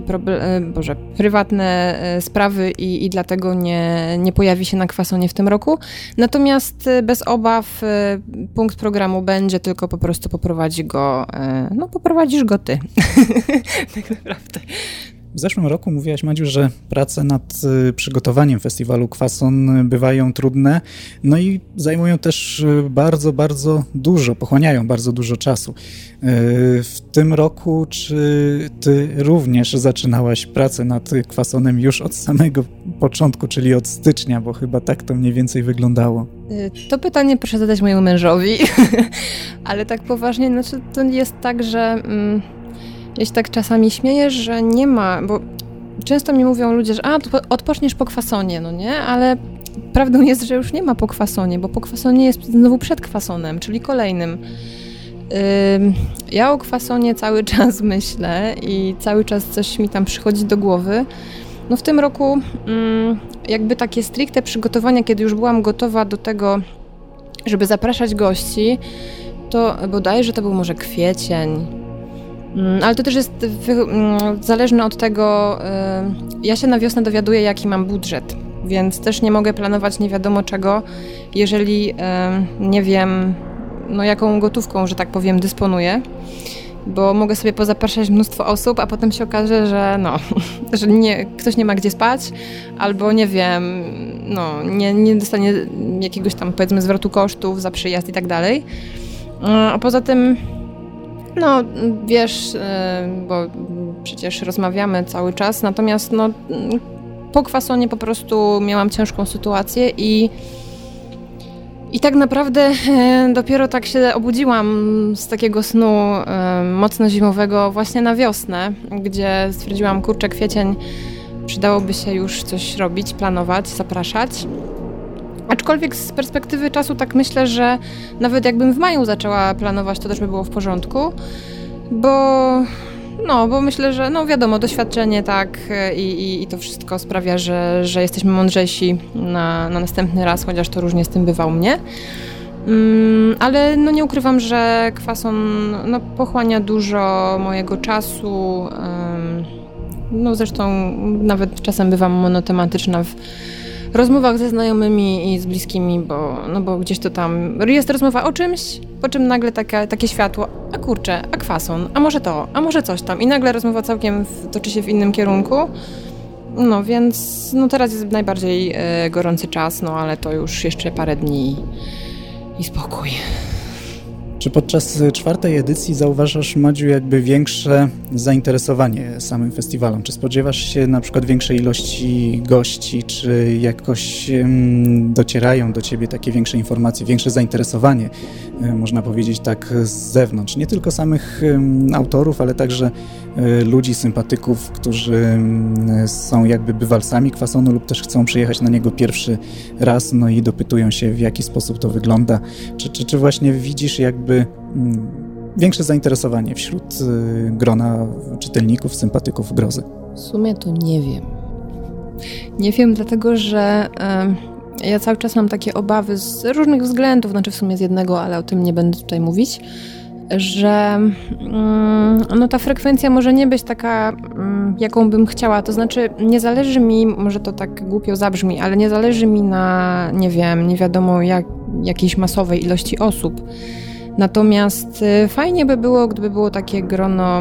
prywatne sprawy i dlatego nie pojawi się na kwasonie w tym roku. Natomiast bez obaw punkt programu będzie, tylko po prostu poprowadzisz go ty. Tak naprawdę. W zeszłym roku mówiłaś, Madziu, że prace nad przygotowaniem festiwalu Kwason bywają trudne, no i zajmują też bardzo, bardzo dużo, pochłaniają bardzo dużo czasu. W tym roku czy ty również zaczynałaś pracę nad Kwasonem już od samego początku, czyli od stycznia, bo chyba tak to mniej więcej wyglądało? To pytanie proszę zadać mojemu mężowi, ale tak poważnie, znaczy to jest tak, że... Ja się tak czasami śmieję, że nie ma, bo często mi mówią ludzie, że odpoczniesz po kwasonie, no nie? Ale prawdą jest, że już nie ma po kwasonie, bo po kwasonie jest znowu przed kwasonem, czyli kolejnym. Ja o kwasonie cały czas myślę i cały czas coś mi tam przychodzi do głowy. No w tym roku jakby takie stricte przygotowania, kiedy już byłam gotowa do tego, żeby zapraszać gości, to bodajże to był może kwiecień. Ale to też jest zależne od tego, ja się na wiosnę dowiaduję, jaki mam budżet, więc też nie mogę planować nie wiadomo czego, jeżeli nie wiem, no jaką gotówką, że tak powiem, dysponuję, bo mogę sobie pozapraszać mnóstwo osób, a potem się okaże, że że ktoś nie ma gdzie spać, albo nie wiem, nie dostanie jakiegoś tam, powiedzmy, zwrotu kosztów za przyjazd i tak dalej. A poza tym wiesz, bo przecież rozmawiamy cały czas, natomiast po kwasonie po prostu miałam ciężką sytuację i tak naprawdę dopiero tak się obudziłam z takiego snu mocno zimowego właśnie na wiosnę, gdzie stwierdziłam, kurczę, kwiecień, przydałoby się już coś robić, planować, zapraszać. Aczkolwiek z perspektywy czasu tak myślę, że nawet jakbym w maju zaczęła planować, to też by było w porządku, bo myślę, że wiadomo, doświadczenie tak i to wszystko sprawia, że jesteśmy mądrzejsi na następny raz, chociaż to różnie z tym bywa u mnie. Ale nie ukrywam, że kwason pochłania dużo mojego czasu. Zresztą nawet czasem bywam monotematyczna w rozmowach ze znajomymi i z bliskimi, bo gdzieś to tam jest rozmowa o czymś, po czym nagle takie światło, a kurczę, a kwason, a może to, a może coś tam i nagle rozmowa całkiem toczy się w innym kierunku. Więc teraz jest najbardziej gorący czas, ale to już jeszcze parę dni i spokój. Czy podczas 4. edycji zauważasz, Madziu, jakby większe zainteresowanie samym festiwalem? Czy spodziewasz się na przykład większej ilości gości, czy jakoś docierają do ciebie takie większe informacje, większe zainteresowanie, można powiedzieć tak, z zewnątrz? Nie tylko samych autorów, ale także ludzi, sympatyków, którzy są jakby bywalcami kwasonu lub też chcą przyjechać na niego pierwszy raz, i dopytują się, w jaki sposób to wygląda. Czy właśnie widzisz jakby większe zainteresowanie wśród grona czytelników, sympatyków Grozy? W sumie to nie wiem. Nie wiem, dlatego że ja cały czas mam takie obawy z różnych względów, w sumie z jednego, ale o tym nie będę tutaj mówić, że ta frekwencja może nie być taka, jaką bym chciała. To znaczy nie zależy mi, może to tak głupio zabrzmi, ale nie zależy mi na, nie wiadomo jakiejś masowej ilości osób. Natomiast fajnie by było, gdyby było takie grono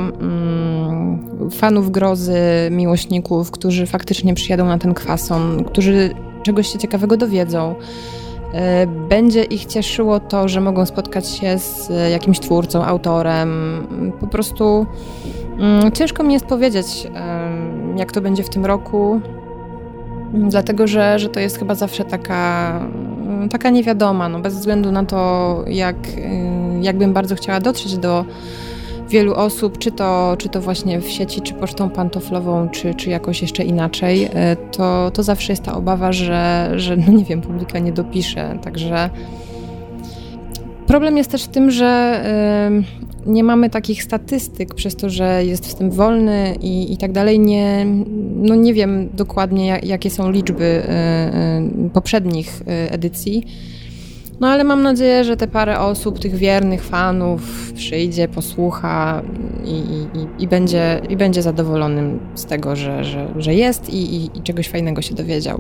fanów Grozy, miłośników, którzy faktycznie przyjadą na ten kwason, którzy czegoś się ciekawego dowiedzą. Będzie ich cieszyło to, że mogą spotkać się z jakimś twórcą, autorem. Po prostu ciężko mi jest powiedzieć, jak to będzie w tym roku, dlatego że to jest chyba zawsze taka niewiadoma, bez względu na to, jak bym bardzo chciała dotrzeć wielu osób, czy to właśnie w sieci, czy pocztą pantoflową, czy jakoś jeszcze inaczej, to zawsze jest ta obawa, że no nie wiem, publika nie dopisze. Także problem jest też w tym, że nie mamy takich statystyk przez to, że jest wstęp wolny i tak dalej. Nie wiem dokładnie, jakie są liczby poprzednich edycji. No ale mam nadzieję, że te parę osób, tych wiernych fanów przyjdzie, posłucha i będzie zadowolonym z tego, że jest i czegoś fajnego się dowiedział.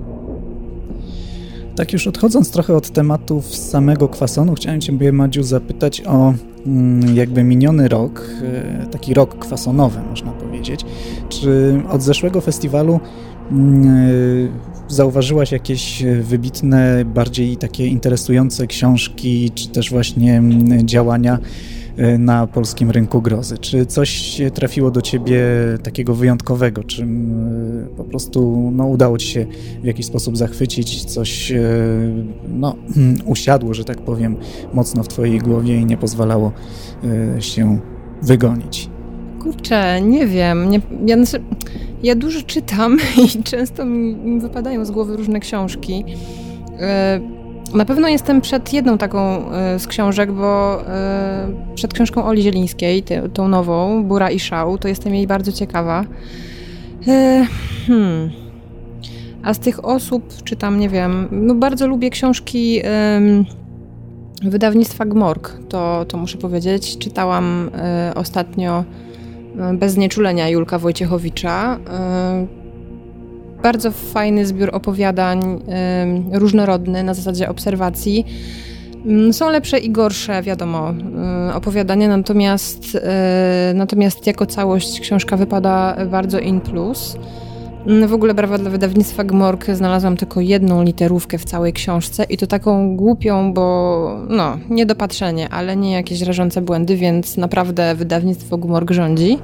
Tak już odchodząc trochę od tematów samego kwasonu, chciałem Cię, Madziu, zapytać o jakby miniony rok, taki rok kwasonowy można powiedzieć. Czy od zeszłego festiwalu zauważyłaś jakieś wybitne, bardziej takie interesujące książki, czy też właśnie działania na polskim rynku grozy? Czy coś trafiło do Ciebie takiego wyjątkowego? Czy po prostu udało Ci się w jakiś sposób zachwycić, coś usiadło, że tak powiem, mocno w Twojej głowie i nie pozwalało się wygonić? Kurczę, nie wiem. Ja dużo czytam i często mi wypadają z głowy różne książki. Na pewno jestem przed jedną taką z książek, bo przed książką Oli Zielińskiej, tą nową, Bura i szał, to jestem jej bardzo ciekawa. A z tych osób czytam, nie wiem, bardzo lubię książki wydawnictwa Gmorg, to muszę powiedzieć. Czytałam ostatnio Bez znieczulenia Julka Wojciechowicza. Bardzo fajny zbiór opowiadań, różnorodny, na zasadzie obserwacji. Są lepsze i gorsze, wiadomo, opowiadania, natomiast jako całość książka wypada bardzo in plus. W ogóle brawa dla wydawnictwa Gmorg, znalazłam tylko jedną literówkę w całej książce i to taką głupią, bo niedopatrzenie, ale nie jakieś rażące błędy, więc naprawdę wydawnictwo Gmorg rządzi.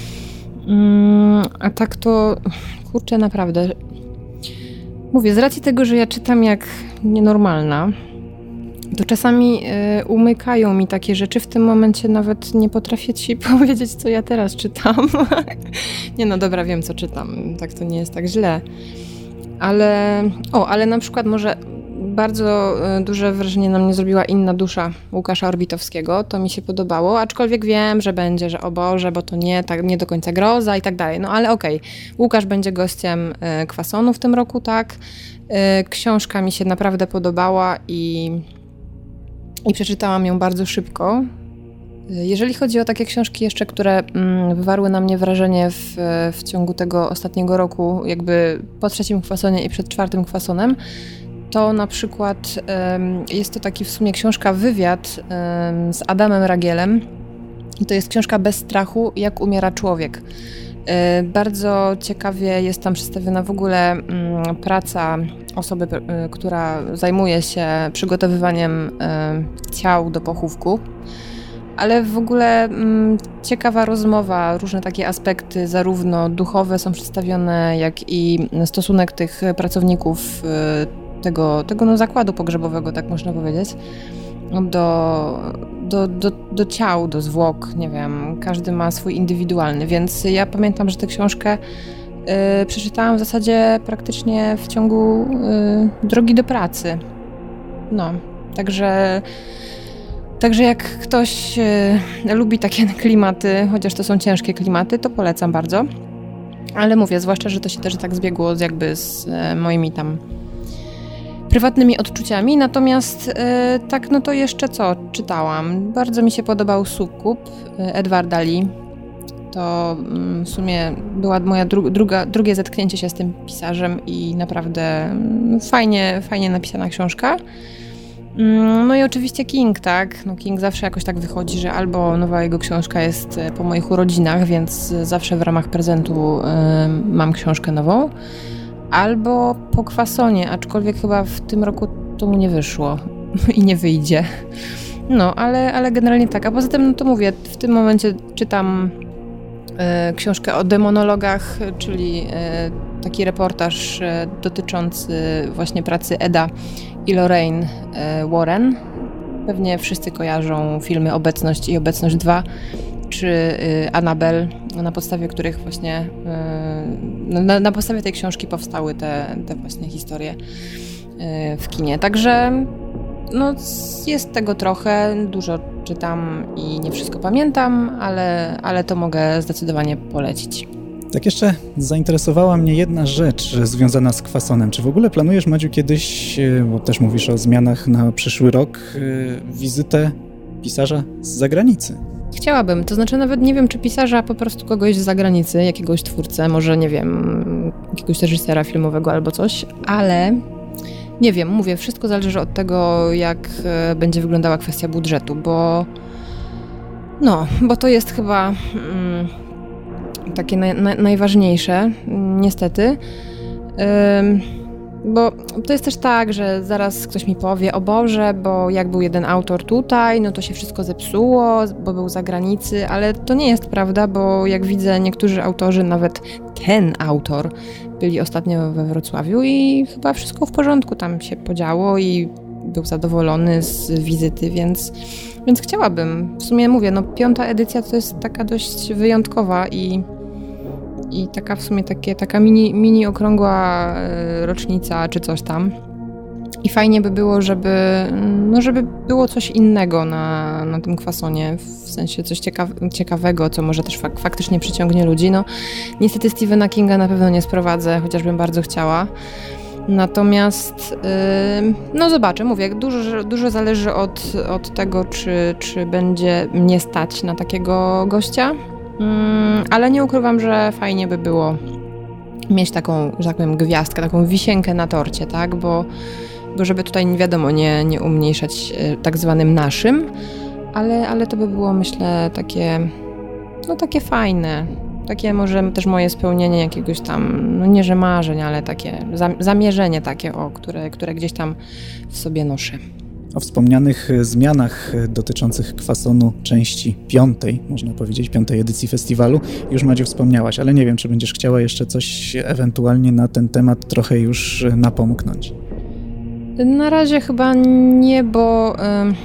A tak to, kurczę, naprawdę. Mówię, z racji tego, że ja czytam jak nienormalna, to czasami umykają mi takie rzeczy. W tym momencie nawet nie potrafię Ci powiedzieć, co ja teraz czytam. Dobra, wiem, co czytam. Tak, to nie jest tak źle. Ale na przykład może bardzo duże wrażenie na mnie zrobiła Inna dusza Łukasza Orbitowskiego. To mi się podobało, aczkolwiek wiem, że będzie, że o Boże, bo to nie do końca groza i tak dalej. Ale okej. Łukasz będzie gościem Kwasonu w tym roku, tak. Książka mi się naprawdę podobała i przeczytałam ją bardzo szybko. Jeżeli chodzi o takie książki jeszcze, które wywarły na mnie wrażenie w ciągu tego ostatniego roku, jakby po 3. kwasonie i przed 4. kwasonem, to na przykład jest to taki w sumie książka wywiad z Adamem Ragielem. I to jest książka Bez strachu, jak umiera człowiek. Bardzo ciekawie jest tam przedstawiona w ogóle praca osoby, która zajmuje się przygotowywaniem ciał do pochówku, ale w ogóle ciekawa rozmowa, różne takie aspekty, zarówno duchowe są przedstawione, jak i stosunek tych pracowników tego zakładu pogrzebowego, tak można powiedzieć, do ciał, do zwłok, nie wiem, każdy ma swój indywidualny, więc ja pamiętam, że tę książkę przeczytałam w zasadzie praktycznie w ciągu drogi do pracy. Także jak ktoś lubi takie klimaty, chociaż to są ciężkie klimaty, to polecam bardzo. Ale mówię, zwłaszcza, że to się też tak zbiegło jakby z moimi tam prywatnymi odczuciami. Natomiast to jeszcze co czytałam? Bardzo mi się podobał Sukub Edwarda Lee. To w sumie była moja drugie zetknięcie się z tym pisarzem i naprawdę fajnie napisana książka. I oczywiście King, tak? King zawsze jakoś tak wychodzi, że albo nowa jego książka jest po moich urodzinach, więc zawsze w ramach prezentu mam książkę nową, albo po kwasonie, aczkolwiek chyba w tym roku to mu nie wyszło i nie wyjdzie. Ale generalnie tak. A poza tym, to mówię, w tym momencie czytam książkę o demonologach, czyli taki reportaż dotyczący właśnie pracy Eda i Lorraine Warren. Pewnie wszyscy kojarzą filmy Obecność i Obecność 2, czy Annabelle, na podstawie których właśnie, na podstawie tej książki powstały te właśnie historie w kinie. Także no, jest tego trochę, dużo czytam i nie wszystko pamiętam, ale to mogę zdecydowanie polecić. Tak jeszcze zainteresowała mnie jedna rzecz związana z kwasonem. Czy w ogóle planujesz, Madziu, kiedyś, bo też mówisz o zmianach na przyszły rok, wizytę pisarza z zagranicy? Chciałabym, to znaczy nawet nie wiem, czy pisarza, a po prostu kogoś z zagranicy, jakiegoś twórcę, może nie wiem, jakiegoś reżysera filmowego albo coś, ale nie wiem, mówię, wszystko zależy od tego, jak będzie wyglądała kwestia budżetu, bo to jest chyba takie najważniejsze, niestety. Bo to jest też tak, że zaraz ktoś mi powie, o Boże, bo jak był jeden autor tutaj, no to się wszystko zepsuło, bo był za granicy, ale to nie jest prawda, bo jak widzę, niektórzy autorzy, nawet ten autor, byli ostatnio we Wrocławiu i chyba wszystko w porządku tam się podziało i był zadowolony z wizyty, więc chciałabym. W sumie mówię, 5. edycja to jest taka dość wyjątkowa i taka w sumie taka mini okrągła rocznica czy coś tam. I fajnie by było, żeby było coś innego na tym kwasonie, w sensie coś ciekawego, co może też faktycznie przyciągnie ludzi. Niestety Stephena Kinga na pewno nie sprowadzę, chociażbym bardzo chciała. Natomiast zobaczę, mówię, dużo zależy od tego, czy będzie mnie stać na takiego gościa. Ale nie ukrywam, że fajnie by było mieć taką, że tak powiem, gwiazdkę, taką wisienkę na torcie, tak? Bo żeby tutaj, wiadomo, nie umniejszać tak zwanym naszym, ale to by było, myślę, takie fajne, takie może też moje spełnienie jakiegoś tam, nie że marzeń, ale takie zamierzenie takie, które gdzieś tam w sobie noszę. O wspomnianych zmianach dotyczących kwasonu części 5, można powiedzieć, 5. edycji festiwalu, już Madziu wspomniałaś, ale nie wiem, czy będziesz chciała jeszcze coś ewentualnie na ten temat trochę już napomknąć. Na razie chyba nie, bo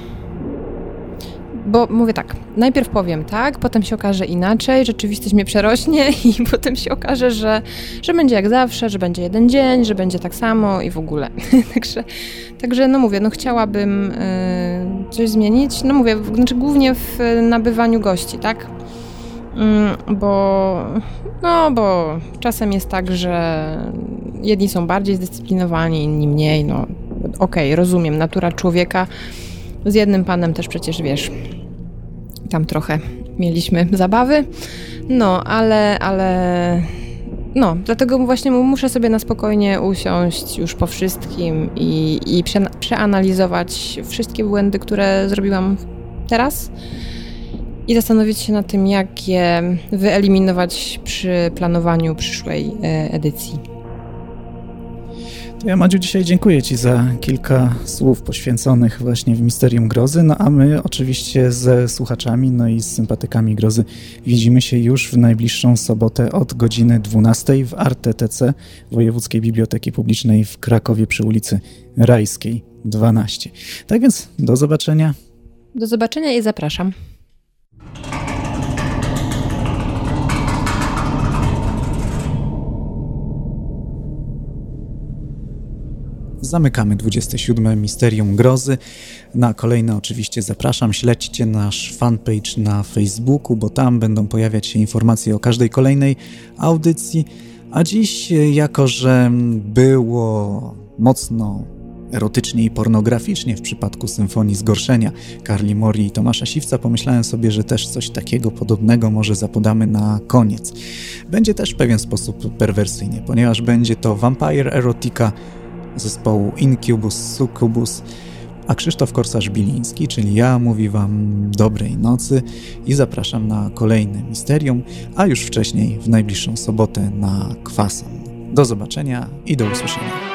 mówię tak, najpierw powiem tak, potem się okaże inaczej, rzeczywistość mnie przerośnie i potem się okaże, że będzie jak zawsze, że będzie jeden dzień, że będzie tak samo i w ogóle. Także mówię, chciałabym coś zmienić, mówię, znaczy głównie w nabywaniu gości, tak? Bo czasem jest tak, że jedni są bardziej zdyscyplinowani, inni mniej, okej, rozumiem, natura człowieka. Z jednym panem też przecież, wiesz, tam trochę mieliśmy zabawy, ale dlatego właśnie muszę sobie na spokojnie usiąść już po wszystkim i przeanalizować wszystkie błędy, które zrobiłam teraz i zastanowić się nad tym, jak je wyeliminować przy planowaniu przyszłej edycji. To ja, Madziu, dzisiaj dziękuję Ci za kilka słów poświęconych właśnie w Misterium Grozy, a my oczywiście ze słuchaczami, i z sympatykami Grozy widzimy się już w najbliższą sobotę od godziny 12 w ArtETC Wojewódzkiej Biblioteki Publicznej w Krakowie przy ulicy Rajskiej 12. Tak więc do zobaczenia. Do zobaczenia i zapraszam. Zamykamy 27. Misterium Grozy. Na kolejne oczywiście zapraszam. Śledźcie nasz fanpage na Facebooku, bo tam będą pojawiać się informacje o każdej kolejnej audycji. A dziś, jako że było mocno erotycznie i pornograficznie w przypadku Symfonii Zgorszenia Carli Mori i Tomasza Siwca, pomyślałem sobie, że też coś takiego podobnego może zapodamy na koniec. Będzie też w pewien sposób perwersyjnie, ponieważ będzie to Vampire Erotica zespołu Incubus Succubus, a Krzysztof Korsarz-Biliński, czyli ja, mówi Wam dobrej nocy i zapraszam na kolejne Misterium, a już wcześniej w najbliższą sobotę na Kwason. Do zobaczenia i do usłyszenia.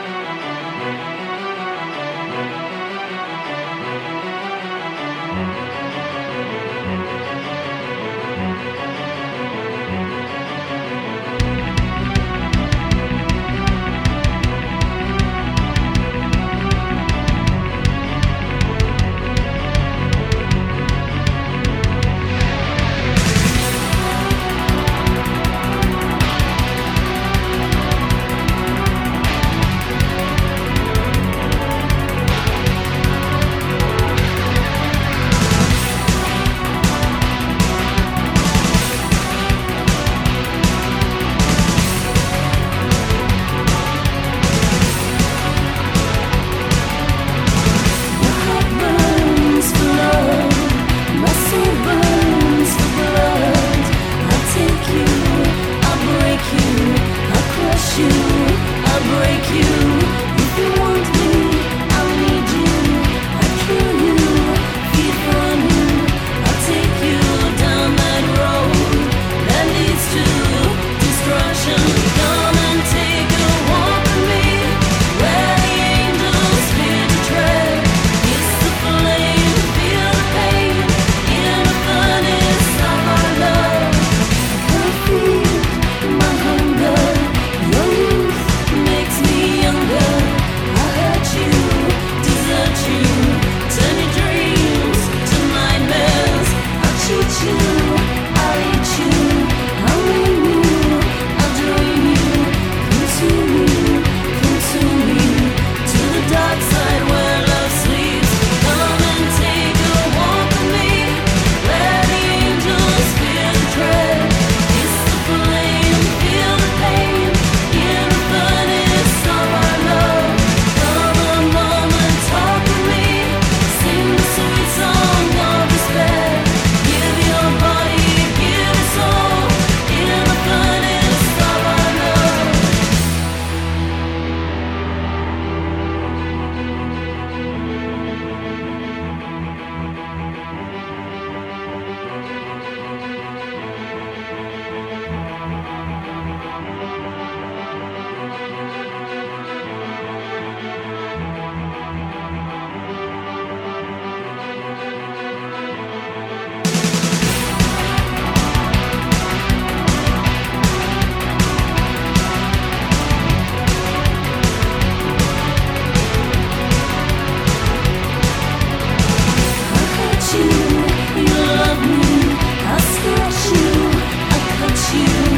you